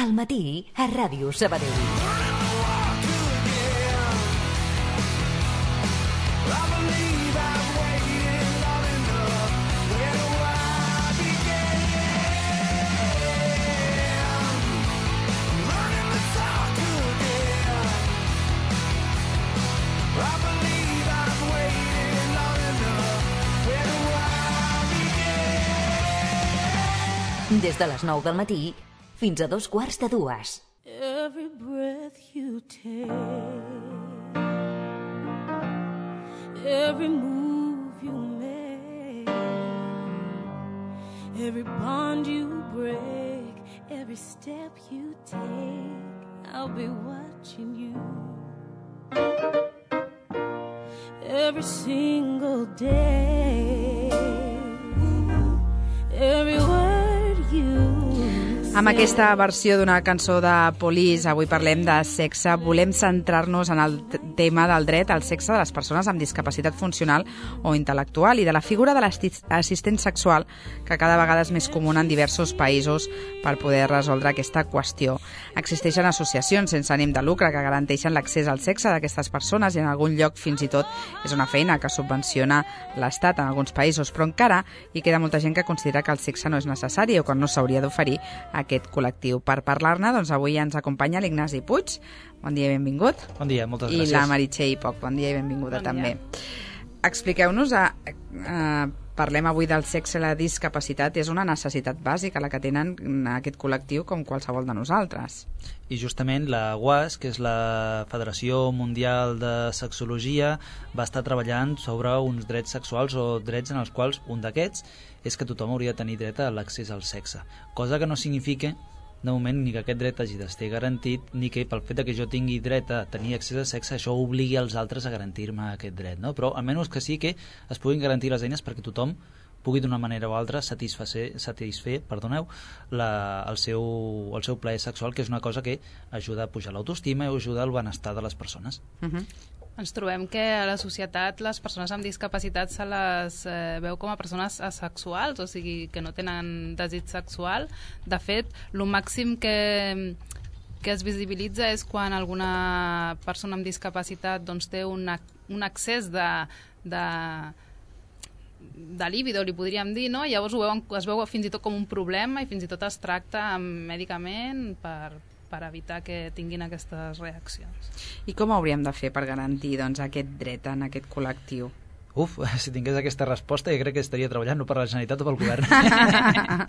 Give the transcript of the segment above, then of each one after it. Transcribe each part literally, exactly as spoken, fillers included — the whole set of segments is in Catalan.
al matí a Ràdio Sabadell. Des de les nou del matí fins a dos quarts de dues. Every breath you take, every move you make, every bond you break, every step you take, I'll be watching you. Every single day, every word. Amb aquesta versió d'una cançó de Police, avui parlem de sexe. Volem centrar-nos en el tema del dret al sexe de les persones amb discapacitat funcional o intel·lectual i de la figura de l'assistent sexual, que cada vegada és més comuna en diversos països per poder resoldre aquesta qüestió. Existeixen associacions sense ànim de lucre que garanteixen l'accés al sexe d'aquestes persones i en algun lloc fins i tot és una feina que subvenciona l'Estat en alguns països, però encara hi queda molta gent que considera que el sexe no és necessari o que no s'hauria d'oferir a aquest col·lectiu. Per parlar-ne, doncs avui ens acompanya l'Ignasi Puig. Bon dia i benvingut. Bon dia, moltes gràcies. I gràcies. la Meritxell Poch. Bon dia i benvinguda bon també. Dia. Expliqueu-nos, a, a, parlem avui del sexe i la discapacitat. És una necessitat bàsica la que tenen aquest col·lectiu com qualsevol de nosaltres. I justament la U A S, que és la Federació Mundial de Sexologia, va estar treballant sobre uns drets sexuals o drets en els quals un d'aquests és que tothom hauria de tenir dret a l'accés al sexe, cosa que no significa de moment ni que aquest dret hagi d'estar garantit ni que pel fet que jo tingui dret a tenir accés a sexe això obligui als altres a garantir-me aquest dret, no? Però almenys que sí que es puguin garantir les eines perquè tothom pugui d'una manera o altra satisfer, satisfer perdoneu, la, el, seu, el seu plaer sexual, que és una cosa que ajuda a pujar l'autoestima i ajuda al benestar de les persones. Uh-huh. Ens trobem que a la societat les persones amb discapacitat se les eh, veu com a persones asexuals, o sigui, que no tenen desig sexual. De fet, el màxim que, que es visibilitza és quan alguna persona amb discapacitat doncs, té un, un accés de, de, de líbido, li podríem dir, no? Llavors ho veuen, es veu fins i tot com un problema i fins i tot es tracta amb medicament per per evitar que tinguin aquestes reaccions. I com hauríem de fer per garantir doncs, aquest dret en aquest col·lectiu? Uf, si tingués aquesta resposta jo crec que estaria treballant no per la Generalitat o pel govern.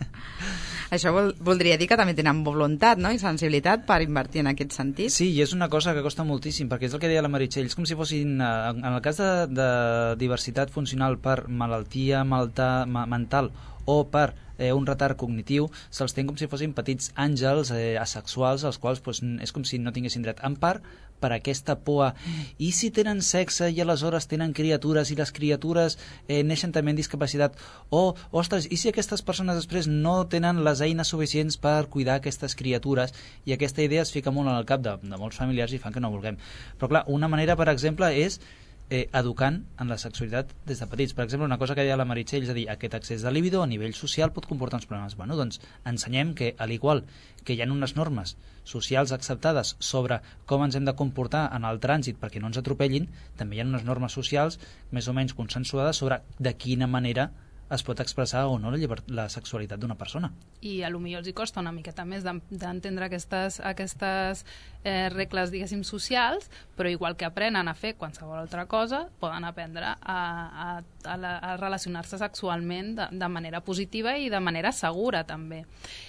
Això vol, voldria dir que també tenen voluntat, no? I sensibilitat per invertir en aquest sentit. Sí, i és una cosa que costa moltíssim, perquè és el que deia la Meritxell, és com si fossin, en el cas de, de diversitat funcional per malaltia malta, ma, mental o per eh, un retard cognitiu, se'ls ten com si fossin petits àngels eh, asexuals, als quals pues, és com si no tinguessin dret. En part, per aquesta por a i si tenen sexe i aleshores tenen criatures i les criatures eh, neixen també amb discapacitat, o, ostres, i si aquestes persones després no tenen les eines suficients per cuidar aquestes criatures, i aquesta idea es fica molt en el cap de, de molts familiars i fan que no vulguem. Però clar, una manera, per exemple, és Eh, educant en la sexualitat des de petits. Per exemple, una cosa que deia la Meritxell, és a dir, aquest accés de líbido a nivell social pot comportar uns problemes. Bueno, doncs ensenyem que, al igual que hi ha unes normes socials acceptades sobre com ens hem de comportar en el trànsit perquè no ens atropellin, també hi ha unes normes socials més o menys consensuades sobre de quina manera es pot expressar o no la, llibert- la sexualitat d'una persona. I a lo millor els hi costa una miqueta més d'entendre aquestes, aquestes eh, regles, diguéssim, socials, però igual que aprenen a fer qualsevol altra cosa, poden aprendre a, a, a, la, a relacionar-se sexualment de, de manera positiva i de manera segura, també.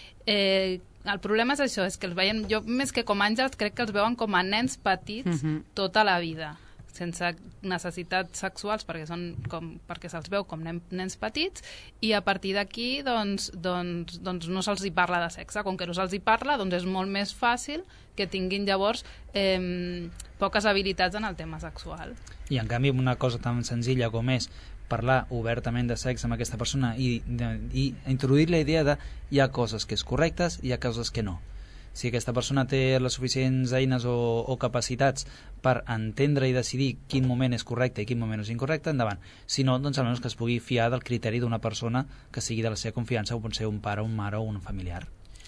Eh, el problema és això, és que els veien, jo més que com àngels crec que els veuen com a nens petits uh-huh. tota la vida, sense necessitats sexuals perquè, són com, perquè se'ls veu com nen, nens petits, i a partir d'aquí doncs, doncs, doncs no se'ls hi parla de sexe. Com que no se'ls hi parla, doncs és molt més fàcil que tinguin llavors eh, poques habilitats en el tema sexual. I en canvi una cosa tan senzilla com és parlar obertament de sexe amb aquesta persona i, de, i introduir la idea de hi ha coses que és correctes i hi ha coses que no. Si aquesta persona té les suficients eines o, o capacitats per entendre i decidir quin moment és correcte i quin moment és incorrecte, endavant. Si no, doncs almenys que es pugui fiar del criteri d'una persona que sigui de la seva confiança, o pot ser un pare, un mare o un familiar.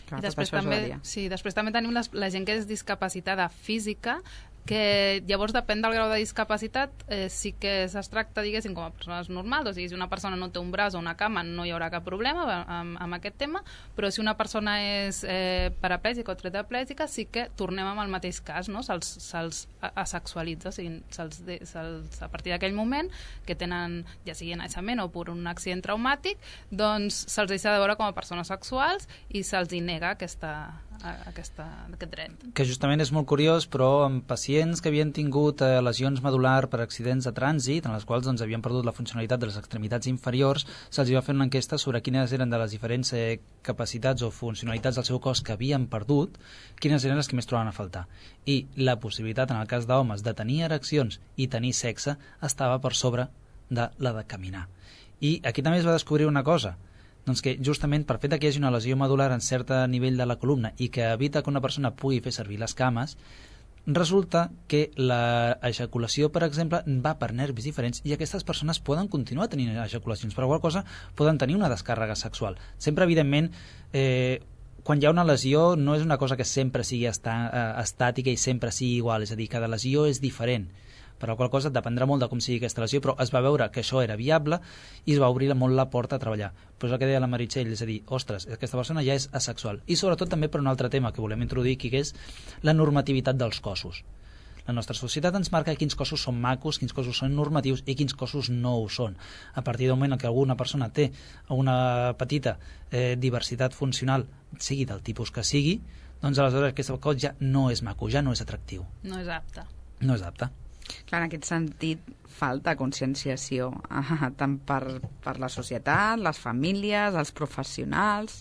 Clar, I tot després això també, ajudaria. sí, després també tenim les, la gent que és discapacitada física, que llavors depèn del grau de discapacitat, eh, sí que es tracta, diguéssim, com a persones normals, o sigui, si una persona no té un braç o una cama no hi haurà cap problema amb, amb aquest tema, però si una persona és eh, paraplègica o tetraplègica sí que tornem amb el mateix cas, no? Se'ls, se'ls asexualitza, o sigui, se'ls, se'ls, a partir d'aquell moment que tenen, ja sigui naixement o per un accident traumàtic, doncs se'ls deixa de veure com a persones sexuals i se'ls hi nega aquesta, aquesta, aquest dret. Que justament és molt curiós, però en pacients que havien tingut eh, lesions medulars per accidents de trànsit, en les quals doncs, havien perdut la funcionalitat de les extremitats inferiors, se'ls va fer una enquesta sobre quines eren de les diferents eh, capacitats o funcionalitats del seu cos que havien perdut, quines eren les que més trobaven a faltar. I la possibilitat, en el cas d'homes, de tenir ereccions i tenir sexe estava per sobre de la de caminar. I aquí també es va descobrir una cosa, doncs que justament per fet que hi hagi una lesió medular en cert nivell de la columna i que evita que una persona pugui fer servir les cames, resulta que l'ejaculació, per exemple, va per nervis diferents i aquestes persones poden continuar tenint ejaculacions, per qual cosa poden tenir una descàrrega sexual. Sempre, evidentment, eh, quan hi ha una lesió no és una cosa que sempre sigui esta, eh, estàtica i sempre sigui igual, és a dir, cada lesió és diferent, per la qual cosa dependrà molt de com sigui aquesta lesió, però es va veure que això era viable i es va obrir molt la porta a treballar. Però és el que deia la Meritxell, és a dir, ostres, aquesta persona ja és asexual. I sobretot també per un altre tema que volem introduir aquí, que és la normativitat dels cossos. La nostra societat ens marca quins cossos són macos, quins cossos són normatius i quins cossos no ho són. A partir del moment en què alguna persona té una petita eh, diversitat funcional, sigui del tipus que sigui, doncs aleshores aquest cos ja no és maco, ja no és atractiu. No és apte. No és apte. Clar, en aquest sentit, falta conscienciació, eh, tant per, per la societat, les famílies, els professionals...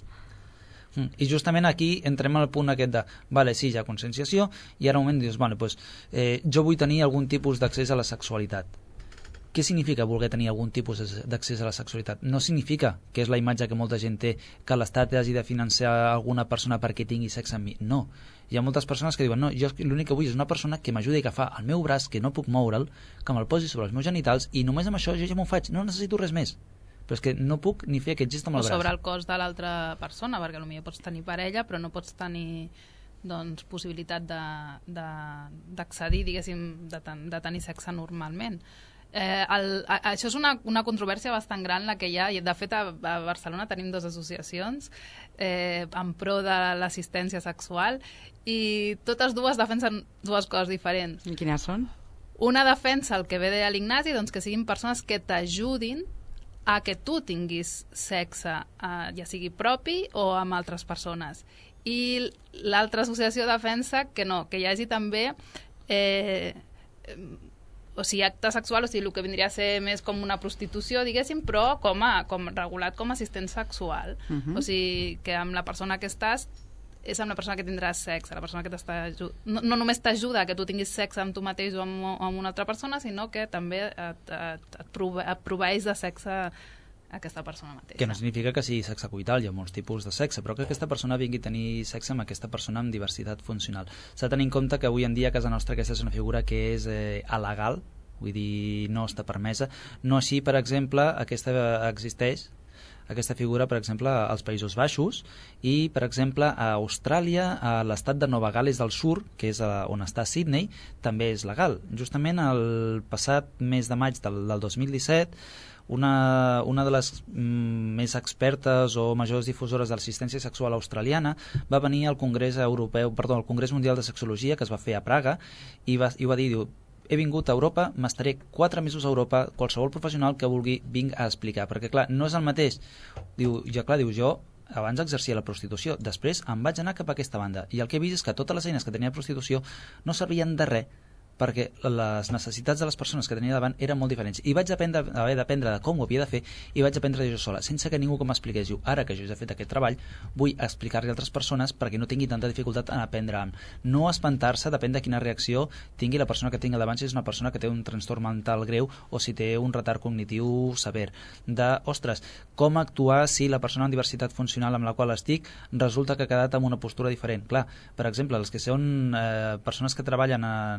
I justament aquí entrem al punt aquest de, vale, sí, hi ha conscienciació, i ara un moment dius, vale, pues, eh, jo vull tenir algun tipus d'accés a la sexualitat. Què significa voler tenir algun tipus d'accés a la sexualitat? No significa, que és la imatge que molta gent té, que l'Estat hagi de financiar alguna persona perquè tingui sexe amb mi. No. Hi ha moltes persones que diuen, no, jo l'únic que vull és una persona que m'ajudi a agafar el meu braç, que no puc moure'l, que me'l posi sobre els meus genitals, i només amb això jo ja m'ho faig, no necessito res més. Però és que no puc ni fer aquest gest amb el braç. O sobre el cos de l'altra persona, perquè potser pots tenir parella, però no pots tenir doncs, possibilitat d'accedir, diguéssim, de, ten, de tenir sexe normalment. Eh, el, a, això és una, una controvèrsia bastant gran la que hi ha, i de fet a, a Barcelona tenim dues associacions eh, en pro de l'assistència sexual i totes dues defensen dues coses diferents. I quines són? Una defensa el que ve de l'Ignasi, doncs que siguin persones que t'ajudin a que tu tinguis sexe, eh, ja sigui propi o amb altres persones. I l'altra associació defensa que no, que hi hagi també eh, o sigui, acte sexual, o sigui, el que vindria a ser més com una prostitució, diguéssim, però com a, com regulat com a assistent sexual. Uh-huh. O sigui, que amb la persona que estàs és amb la persona que tindràs sexe, la persona que t'està... No, no només t'ajuda que tu tinguis sexe amb tu mateix o amb, amb una altra persona, sinó que també et, et, et, prove, et proveeix de sexe aquesta persona mateixa. Que no significa que sigui sexe coital, hi ha molts tipus de sexe, però que aquesta persona vingui a tenir sexe amb aquesta persona amb diversitat funcional. S'ha de tenir en compte que avui en dia a casa nostra aquesta és una figura que és eh, alegal, vull dir, no està permesa. No així, per exemple, aquesta existeix, aquesta figura, per exemple, als Països Baixos i, per exemple, a Austràlia, a l'estat de Nova Gal·les del Sur, que és on està Sydney, també és legal. Justament el passat mes de maig del, del dos mil disset, Una, una de les mm, més expertes o majors difusores de l'assistència sexual australiana va venir al Congrés Europeu, perdó, al Congrés Mundial de Sexologia, que es va fer a Praga, i va, i va dir, diu, he vingut a Europa, m'estaré quatre mesos a Europa, qualsevol professional que vulgui vinc a explicar, perquè clar, no és el mateix. Diu, ja clar, diu, jo abans exercia la prostitució, després em vaig anar cap a aquesta banda, i el que he vist és que totes les eines que tenia de prostitució no servien de res, perquè les necessitats de les persones que tenia davant eren molt diferents, i vaig aprendre, haver d'aprendre de com ho havia de fer, i vaig aprendre jo sola, sense que ningú m'expliqués. Ara que jo he fet aquest treball, vull explicar-li a altres persones perquè no tingui tanta dificultat en aprendre. No espantar-se, depèn de quina reacció tingui la persona que tingui davant, si és una persona que té un trastorn mental greu o si té un retard cognitiu sever. De, ostres, com actuar si la persona amb diversitat funcional amb la qual estic resulta que ha quedat amb una postura diferent. Clar, per exemple, els que són eh, persones que treballen en, en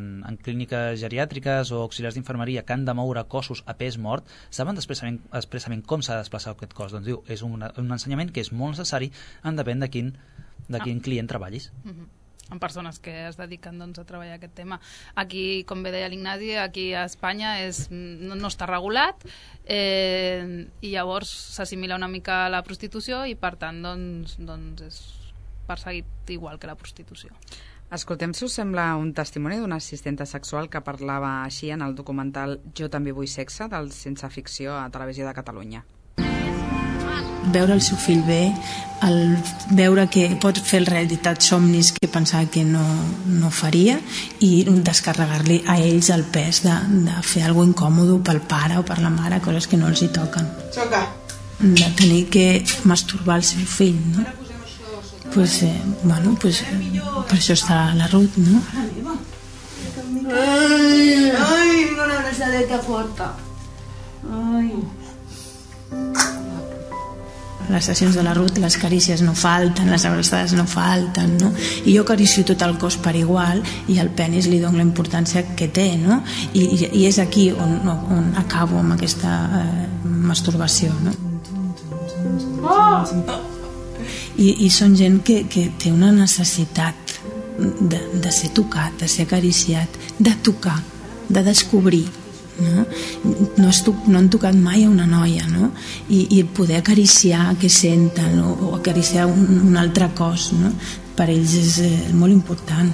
clíniques geriàtriques o auxiliars d'infermeria que han de moure cossos a pes mort, saben expressament, expressament com s'ha de desplaçar aquest cos. Doncs diu, és un, un ensenyament que és molt necessari en depèn de quin, de quin ah. client treballis. Mm-hmm. En persones que es dediquen doncs, a treballar aquest tema. Aquí, com bé deia l'Ignasi, aquí a Espanya és, no, no està regulat eh, i llavors s'assimila una mica a la prostitució i per tant doncs, doncs és perseguit igual que la prostitució. Escoltem, si us sembla, un testimoni d'una assistenta sexual que parlava així en el documental Jo també vull sexe, del Sense Ficció a Televisió de Catalunya. Veure el seu fill bé, el veure que pot fer realitat somnis que pensava que no, no faria i descarregar-li a ells el pes de, de fer alguna cosa incòmodo pel pare o per la mare, coses que no els hi toquen. De tenir que masturbar el seu fill, no? Pues, eh, bueno, pues, per això està la Ruth, no? Ai, ai, una abraçadeta forta. Ai... Les sessions de la Ruth, les carícies no falten, les abraçades no falten, no? I jo acaricio tot el cos per igual i al penis li dono la importància que té, no? I, i, i és aquí on, on acabo amb aquesta eh, masturbació, no? Oh! I, i són gent que, que té una necessitat de, de ser tocat, de ser acariciat, de tocar, de descobrir. No? No, estuc, no han tocat mai a una noia, no? I, i poder acariciar que senten o, o acariciar un, un altre cos, no? Per ells és eh, molt important.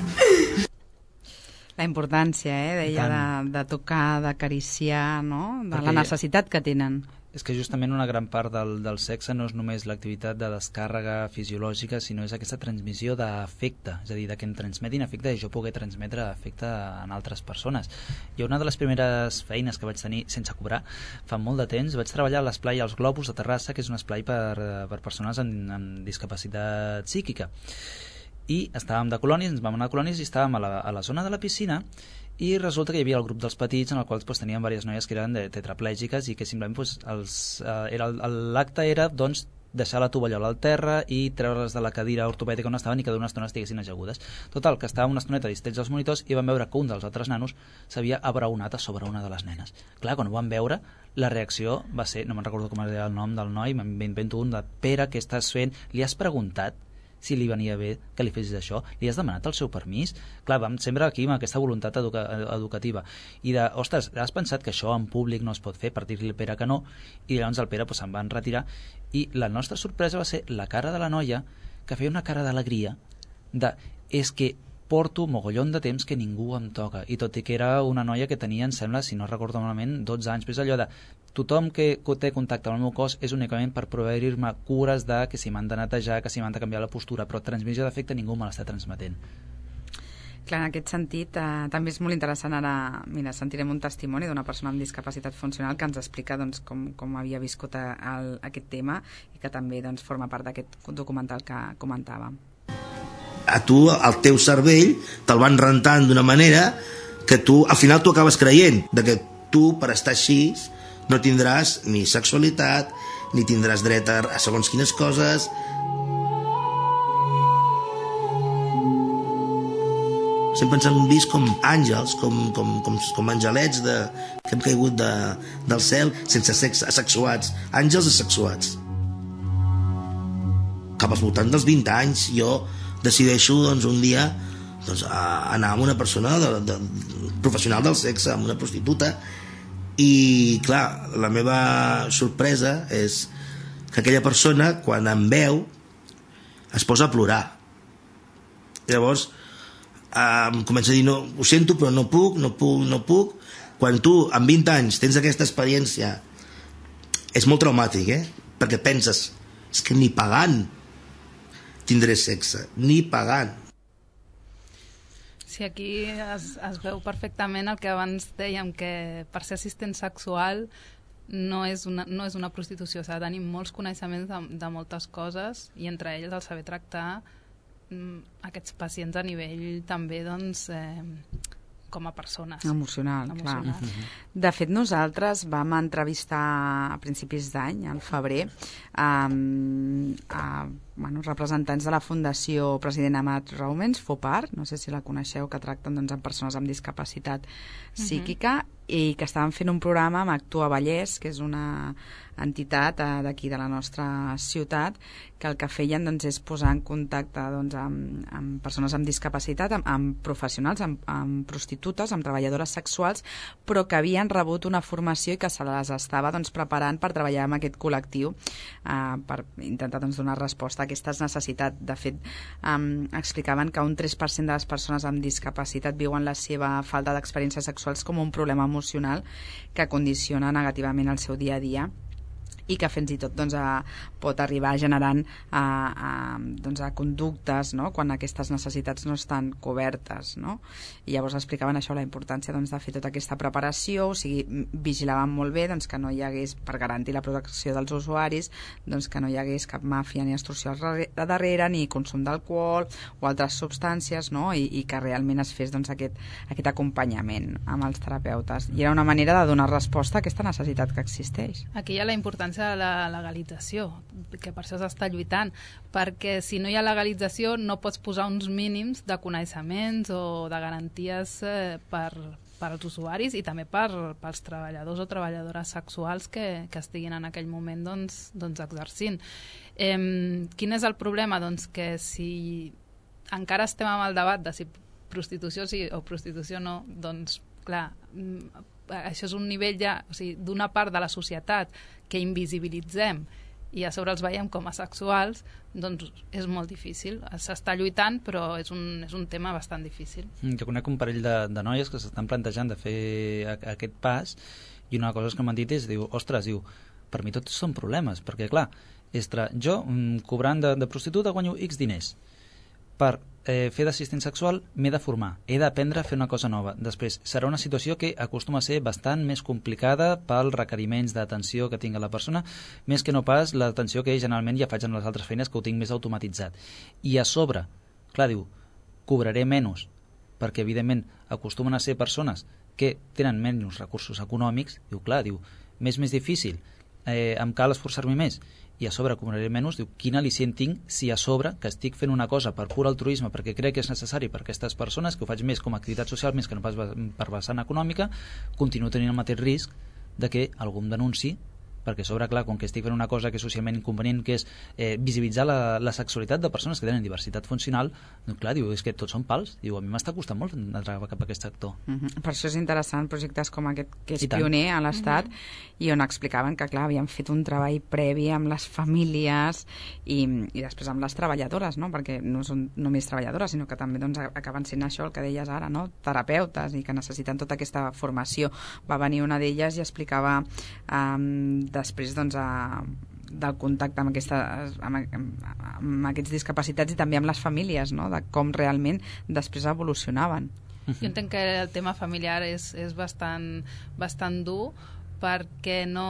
La importància, eh, deia, de, de tocar, d'acariciar, no? De Perquè la necessitat que tenen. És que justament una gran part del, del sexe no és només l'activitat de descàrrega fisiològica, sinó és aquesta transmissió d'afecte, és a dir, de que em transmetin afecte i jo pugui transmetre afecte en altres persones. I una de les primeres feines que vaig tenir sense cobrar fa molt de temps, vaig treballar a l'esplai Els Globus de Terrassa, que és un esplai per, per persones amb, amb discapacitat psíquica. I estàvem de colònies, ens vam anar a colònies i estàvem a la, a la zona de la piscina i resulta que hi havia el grup dels petits en el qual pues, tenien diverses noies que eren de tetraplègiques i que simplement pues, els, eh, era, l'acte era doncs, deixar la tovallola al terra i treure-les de la cadira ortopèdica on estaven i que d'una estona estiguessin ajagudes. Total, que estàvem una estoneta distrets als monitors i vam veure que un dels altres nanos s'havia abraonat a sobre una de les nenes. Clar, quan ho vam veure, la reacció va ser, no me'n recordo com era el nom del noi, m'invento un de Pere, què estàs fent? Li has preguntat si li venia bé que li fessis això? Li has demanat el seu permís? Clar, vam sempre aquí amb aquesta voluntat educa educativa. I de, ostres, has pensat que això en públic no es pot fer, per dir-li al Pere que no? I llavors el Pere pues, se'n van retirar. I la nostra sorpresa va ser la cara de la noia, que feia una cara d'alegria, de, és que porto mogollon de temps que ningú em toca. I tot i que era una noia que tenia, em sembla, si no recordo malament, dotze anys, però és allò de tothom que té contacte amb el meu cos és únicament per proveir-me cures de que si m'han de netejar, que si m'han de canviar la postura, però transmissió d'afecte ningú me l'està transmetent. Clar, en aquest sentit, eh, també és molt interessant ara, mira, sentirem un testimoni d'una persona amb discapacitat funcional que ens explica doncs, com, com havia viscut a, a, aquest tema i que també doncs, forma part d'aquest documental que comentàvem. A tu, el teu cervell, te'l van rentant d'una manera que tu, al final tu acabes creient de que tu, per estar així, no tindràs ni sexualitat, ni tindràs dret a, a segons quines coses. Sempre ens han vist com àngels, com, com, com, com angelets de, que hem caigut de, del cel sense sexe, asexuats, àngels asexuats. Cap als voltants dels vint anys jo decideixo doncs, un dia doncs, a anar amb una persona de, de, professional del sexe, amb una prostituta. I clar, la meva sorpresa és que aquella persona quan em veu es posa a plorar. Llavors eh, em comença a dir no, ho sento però no puc, no puc, no puc. Quan tu amb vint anys tens aquesta experiència és molt traumàtic, eh? Perquè penses és que ni pagant tindré sexe, ni pagant. Sí, aquí es, es veu perfectament el que abans dèiem, que per ser assistent sexual no és una, no és una prostitució, s'ha de tenir molts coneixements de, de moltes coses i entre ells el saber tractar mm, aquests pacients a nivell també doncs, eh, com a persones. Emocional, Emocional. clar. De fet, nosaltres vam entrevistar a principis d'any, al febrer, um, a bueno, representants de la Fundació President Amat Raumens, FOPAR, no sé si la coneixeu, que tracten doncs, amb persones amb discapacitat psíquica, uh-huh. i que estaven fent un programa amb Actua Vallès, que és una entitat eh, d'aquí de la nostra ciutat, que el que feien doncs, és posar en contacte doncs, amb, amb persones amb discapacitat, amb, amb professionals, amb, amb prostitutes, amb treballadores sexuals, però que havien rebut una formació i que se les estava doncs, preparant per treballar amb aquest col·lectiu, eh, per intentar doncs, donar resposta a aquestes necessitats. De fet, eh, explicaven que un tres per cent de les persones amb discapacitat viuen la seva falta d'experiències sexuals com un problema emocional que condiciona negativament el seu dia a dia i que fins i tot doncs, a, pot arribar generant a, a, doncs, a conductes, no? Quan aquestes necessitats no estan cobertes, no? I llavors explicaven això, la importància doncs, de fer tota aquesta preparació, o sigui, vigilaven molt bé doncs, que no hi hagués, per garantir la protecció dels usuaris, doncs, que no hi hagués cap màfia ni extorsió al darrere, ni consum d'alcohol o altres substàncies, no? I, i que realment es fes doncs, aquest, aquest acompanyament amb els terapeutes. I era una manera de donar resposta a aquesta necessitat que existeix. Aquí hi ha la importància de la legalització, que per això s'està lluitant, perquè si no hi ha legalització no pots posar uns mínims de coneixements o de garanties eh, per, per als usuaris i també per, pels treballadors o treballadores sexuals que, que estiguin en aquell moment doncs, doncs exercint. Eh, quin és el problema? Doncs que si encara estem amb el debat de si prostitució sí o prostitució no, doncs clar, això és un nivell ja, o sigui, d'una part de la societat que invisibilitzem i a sobre els veiem com a sexuals, doncs és molt difícil. S'està lluitant, però és un, és un tema bastant difícil. Jo conec un parell de, de noies que s'estan plantejant de fer a, aquest pas i una cosa que m'han dit és, diu, ostres, diu, per mi tots són problemes, perquè clar, estre, jo cobrant de, de prostituta guanyo X diners. Per eh, fer d'assistent sexual m'he de formar, he d'aprendre a fer una cosa nova. Després, serà una situació que acostuma a ser bastant més complicada pels requeriments d'atenció que tingui la persona, més que no pas l'atenció que generalment ja faig en les altres feines, que ho tinc més automatitzat. I a sobre, clar, diu, cobraré menys, perquè evidentment acostumen a ser persones que tenen menys recursos econòmics, diu, clar, diu, m'és més difícil, eh, em cal esforçar-me més, i a sobre cobraré menys, diu, quin al·licient tinc si a sobre que estic fent una cosa per pur altruisme, perquè crec que és necessari per aquestes persones, que ho faig més com a activitat social, més que no pas per vessant econòmica, continuo tenint el mateix risc de que algú em denunci, perquè a sobre, clar, com que estic fent una cosa que és socialment inconvenient, que és eh, visibilitzar la, la sexualitat de persones que tenen diversitat funcional, doncs clar, diu, és que tots són pals, diu, a mi m'està costant molt entrar cap a aquest sector. Uh-huh. Per això és interessant projectes com aquest, que és I tant. pioner a l'Estat, uh-huh. i on explicaven que, clar, havien fet un treball previ amb les famílies i, i després amb les treballadores, no? Perquè no són només treballadores, sinó que també doncs, acaben sent això, el que deies ara, no? Terapeutes, i que necessiten tota aquesta formació. Va venir una d'elles i explicava um, després doncs, a, del contacte amb, aquesta, amb, amb aquests discapacitats i també amb les famílies, no? De com realment després evolucionaven. Jo entenc que el tema familiar és, és bastant, bastant dur perquè no...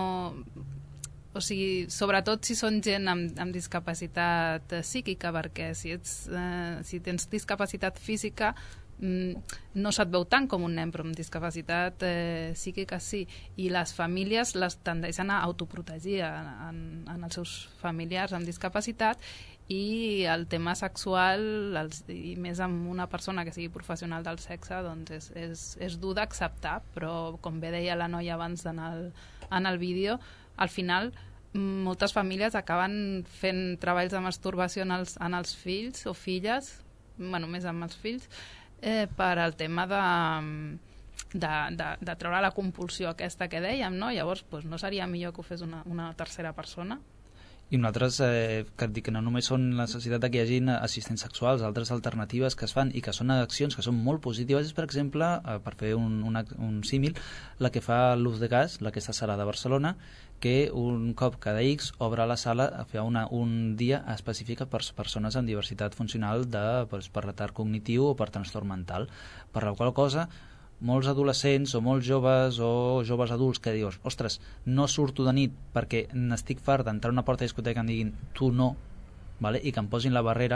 O sigui, sobretot si són gent amb, amb discapacitat psíquica, perquè si, ets, eh, si tens discapacitat física no se't veu tant com un nen, però amb discapacitat eh, psíquica sí, i les famílies les tendeixen a autoprotegir en, en els seus familiars amb discapacitat, i el tema sexual, els, i més amb una persona que sigui professional del sexe, doncs és, és, és dur d'acceptar, però com bé deia la noia abans en el, en el vídeo, al final moltes famílies acaben fent treballs de masturbació en els, en els fills o filles, bueno, més amb els fills, Eh, per al tema de, de, de, de treure la compulsió aquesta que dèiem, no? Llavors doncs, no seria millor que ho fes una, una tercera persona? I nosaltres, eh, que dic que no només són la necessitat que hi hagi assistents sexuals, altres alternatives que es fan i que són accions que són molt positives, és, per exemple, eh, per fer un, un, un símil, la que fa l'Uz de Gas, aquesta sala de Barcelona, que un cop cada X obre la sala a fer una, un dia específic per persones amb diversitat funcional de, per, per retard cognitiu o per trastorn mental, per la qual cosa molts adolescents o molts joves o joves adults que dius, ostres, no surto de nit perquè n'estic fart d'entrar a una porta de discoteca i em diguin tu no, vale? I que em posin la barrera,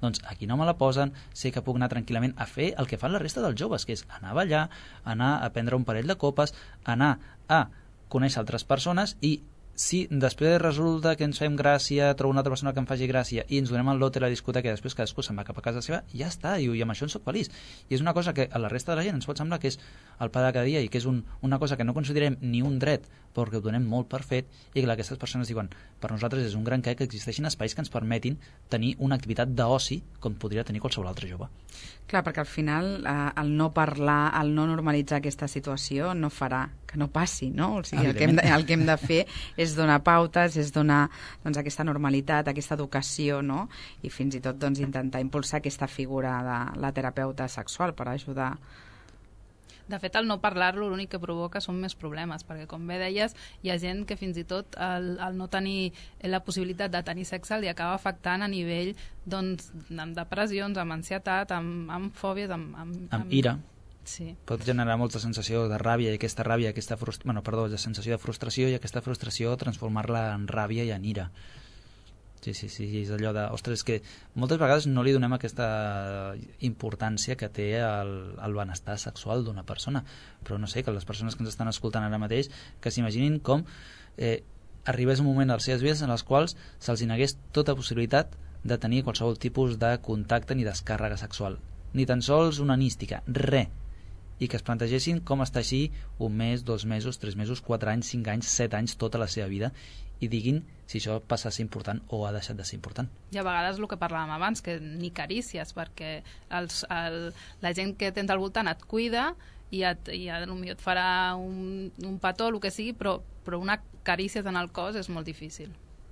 doncs aquí no me la posen, sé que puc anar tranquil·lament a fer el que fan la resta dels joves, que és anar a ballar, anar a prendre un parell de copes, anar a conèixer altres persones, i si després resulta que ens fem gràcia, trobo una altra persona que em faci gràcia i ens donem el lote a la discoteca i després cadascú se'n va cap a casa seva, ja està, i, i amb això en soc feliç. I és una cosa que a la resta de la gent ens pot semblar que és el pa de cada dia i que és un, una cosa que no considerem ni un dret perquè ho donem molt per fet, i que aquestes persones diuen, per nosaltres és un gran què que existeixin espais que ens permetin tenir una activitat d'oci com podria tenir qualsevol altre jove. Clar, perquè al final eh, el no parlar, el no normalitzar aquesta situació no farà que no passi, no? O sigui, el que, hem de, el que hem de fer és donar pautes, és donar doncs, aquesta normalitat, aquesta educació, no? I fins i tot doncs, intentar impulsar aquesta figura de la terapeuta sexual per ajudar. De fet, el no parlar-lo l'únic que provoca són més problemes, perquè com bé deies, hi ha gent que fins i tot el, el no tenir la possibilitat de tenir sexe li acaba afectant a nivell doncs, amb depressions, amb ansietat, amb, amb fòbies, amb, amb, amb... amb ira. Sí. Pot generar molta sensació de ràbia, i aquesta ràbia, aquesta frust... bueno, perdó, de sensació de frustració, i aquesta frustració transformar-la en ràbia i en ira. Sí, sí, sí, és allò de... Ostres, és que moltes vegades no li donem aquesta importància que té el, el benestar sexual d'una persona, però no sé, que les persones que ens estan escoltant ara mateix que s'imaginin com eh, arribés un moment a les seves vides en les quals se'ls negués tota possibilitat de tenir qualsevol tipus de contacte ni descàrrega sexual, ni tan sols una anística, res, i que es plantegessin com està així un mes, dos mesos, tres mesos, quatre anys, cinc anys, set anys, tota la seva vida, i diguin si això passa a ser important o ha deixat de ser important. I a vegades el que parlàvem abans, que ni carícies, perquè els, el, la gent que tens al voltant et cuida i, et, i potser et farà un, un petó, el que sigui, però, però una carícia en el cos és molt difícil.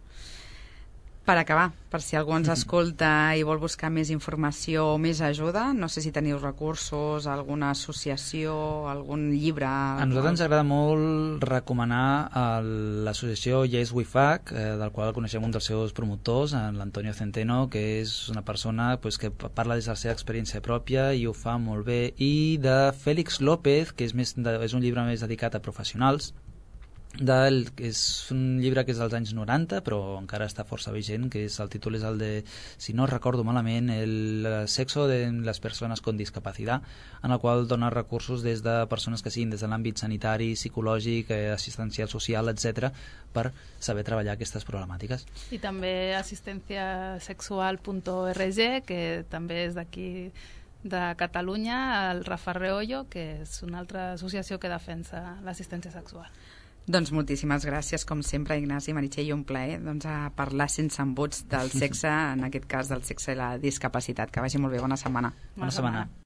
Per acabar, per si algú ens escolta i vol buscar més informació o més ajuda, no sé si teniu recursos, alguna associació, algun llibre... A nosaltres ens agrada molt recomanar l'associació Yes We Fuck, eh, del qual coneixem un dels seus promotors, l'Antonio Centeno, que és una persona pues, que parla des de la seva experiència pròpia i ho fa molt bé, i de Félix López, que és, més de, és un llibre més dedicat a professionals, del, és un llibre que és dels anys noranta però encara està força vigent, que és, el títol és el de, si no recordo malament, el sexo de les persones con discapacitat, en el qual dona recursos des de persones que siguin des de l'àmbit sanitari, psicològic, eh, assistencial social, etcètera, per saber treballar aquestes problemàtiques. I també assistencia sexual punt org, que també és d'aquí de Catalunya, el Rafa Reollo, que és una altra associació que defensa l'assistència sexual. Doncs moltíssimes gràcies, com sempre, Ignasi, Meritxell, i un plaer doncs, a parlar sense embuts del sexe, en aquest cas del sexe i la discapacitat. Que vagi molt bé, bona setmana. Bona setmana.